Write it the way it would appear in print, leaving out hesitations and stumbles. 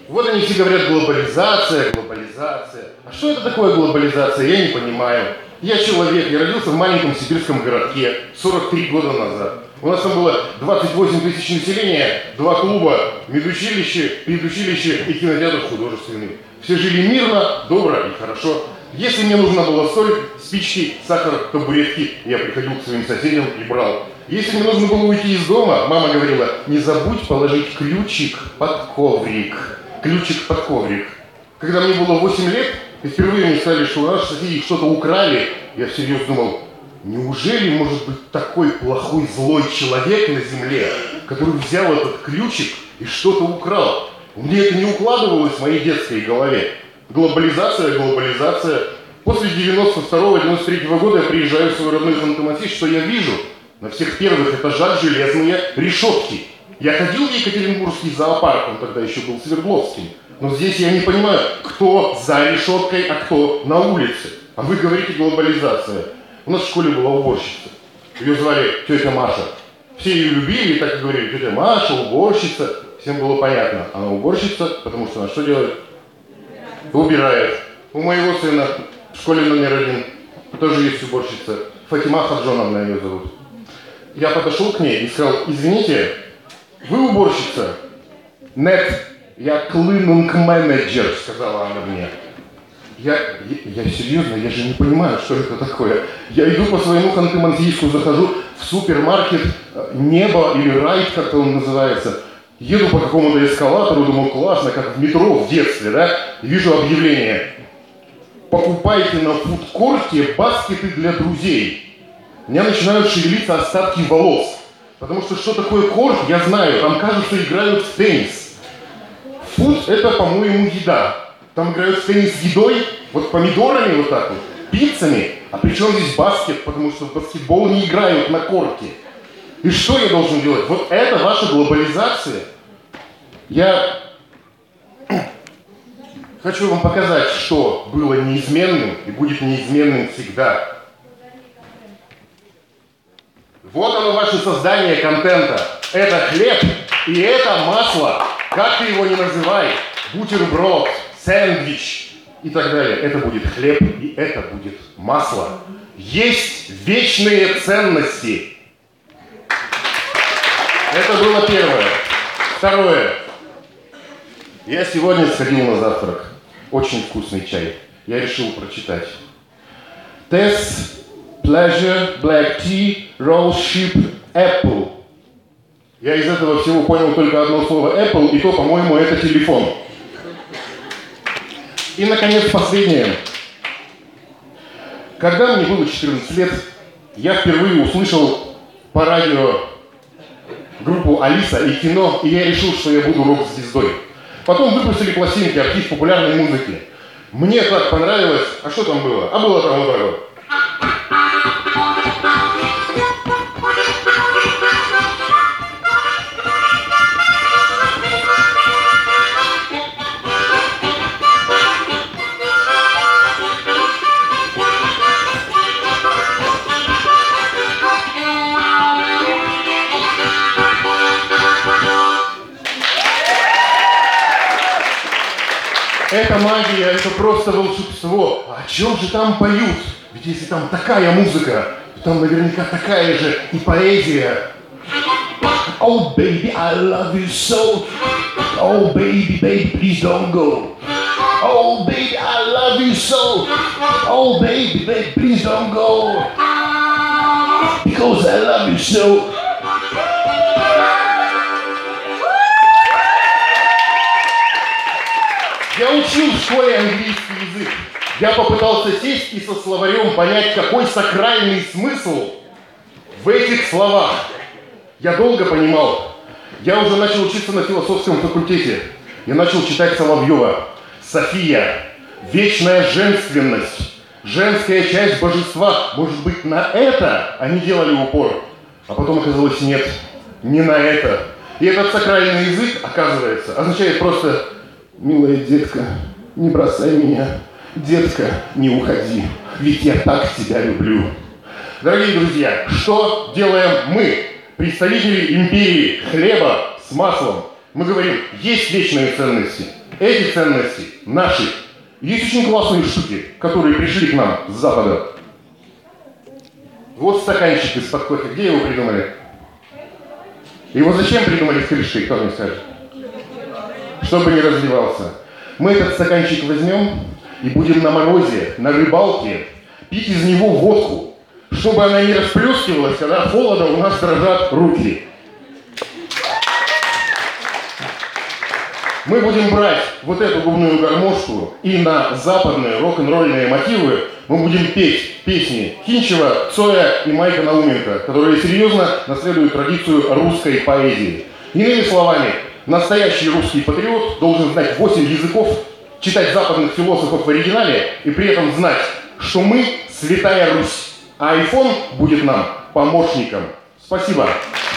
Вот они все говорят: глобализация, глобализация. А что это такое глобализация, я не понимаю. Я человек, я родился в маленьком сибирском городке 43 года назад. У нас там было 28 тысяч населения, 2 клуба, медучилище, педучилище и кинотеатр художественный. Все жили мирно, добро и хорошо. Если мне нужна была соль, спички, сахар, табуретки, я приходил к своим соседям и брал. Если мне нужно было уйти из дома, мама говорила: не забудь положить ключик под коврик. Ключик под коврик. Когда мне было 8 лет, и впервые мне сказали, что у наших соседей что-то украли, я всерьез думал: неужели может быть такой плохой, злой человек на земле, который взял этот ключик и что-то украл? Мне это не укладывалось в моей детской голове. Глобализация, глобализация. После 92-93 года я приезжаю в свой родной Ханты-Мансийск, что я вижу? На всех первых этажах железные решетки. Я ходил в Екатеринбургский зоопарк, он тогда еще был Свердловским. Но здесь я не понимаю, кто за решеткой, а кто на улице. А вы говорите глобализация. У нас в школе была уборщица. Ее звали тетя Маша. Все ее любили и так и говорили: тетя Маша, уборщица. Всем было понятно. Она уборщица, потому что она что делает? Убирает. У моего сына в школе номер 1 тоже есть уборщица. Фатима Хаджоновна ее зовут. Я подошел к ней и сказал: извините, вы уборщица? Нет, я клининг-менеджер, сказала она мне. Я серьезно, я же не понимаю, что это такое. Я иду по своему Ханты-Мансийску, захожу в супермаркет «Небо» или «Райт», как-то он называется. Еду по какому-то эскалатору, думаю, классно, как в метро в детстве, да? И вижу объявление: покупайте на фудкорте баскеты для друзей. У меня начинают шевелиться остатки волос. Потому что такое корт, я знаю, там, кажется, играют в теннис. Фуд – это, по-моему, еда. Там играют в теннис едой, вот помидорами вот так вот, пиццами. А при чем здесь баскет? Потому что в баскетбол не играют на корте. И что я должен делать? Вот это ваша глобализация. Я хочу вам показать, что было неизменным и будет неизменным всегда. Вот оно, ваше создание контента. Это хлеб и это масло. Как ты его ни называй. Бутерброд, сэндвич и так далее. Это будет хлеб и это будет масло. Есть вечные ценности. Это было первое. Второе. Я сегодня сходил на завтрак. Очень вкусный чай. Я решил прочитать. Tess, pleasure, black tea, rose ship, apple. Я из этого всего понял только одно слово apple, и то, по-моему, это телефон. И, наконец, последнее. Когда мне было 14 лет, я впервые услышал по радио группу «Алиса» и кино, и я решил, что я буду рок-звездой. Потом выпустили пластинки артист популярной музыки. Мне так понравилось. А что там было? А было там вот так вот. Это магия, это просто волшебство. А о чем же там поют? Ведь если там такая музыка, то там наверняка такая же и поэзия. Oh baby, I love you so. Oh baby, baby, please don't go. Oh baby, I love you so. Oh baby, baby, please don't go. Because I love you so. Я учил в школе английский язык. Я попытался сесть и со словарем понять, какой сакральный смысл в этих словах. Я долго понимал. Я уже начал учиться на философском факультете. Я начал читать Соловьева. София. Вечная женственность. Женская часть божества. Может быть, на это они делали упор. А потом оказалось, нет, не на это. И этот сакральный язык, оказывается, означает просто: милая детка, не бросай меня. Детка, не уходи, ведь я так тебя люблю. Дорогие друзья, что делаем мы, представители империи хлеба с маслом? Мы говорим: есть вечные ценности. Эти ценности наши. Есть очень классные штуки, которые пришли к нам с Запада. Вот стаканчик из-под кофе. Где его придумали? Его зачем придумали с крышкой, кто мне скажет? Чтобы не разливался. Мы этот стаканчик возьмем и будем на морозе, на рыбалке пить из него водку, чтобы она не расплескивалась, когда от холода у нас дрожат руки. Мы будем брать вот эту губную гармошку и на западные рок-н-ролльные мотивы мы будем петь песни Кинчева, Цоя и Майка Науменко, которые серьезно наследуют традицию русской поэзии. Иными словами, настоящий русский патриот должен знать 8 языков, читать западных философов в оригинале и при этом знать, что мы святая Русь, а iPhone будет нам помощником. Спасибо.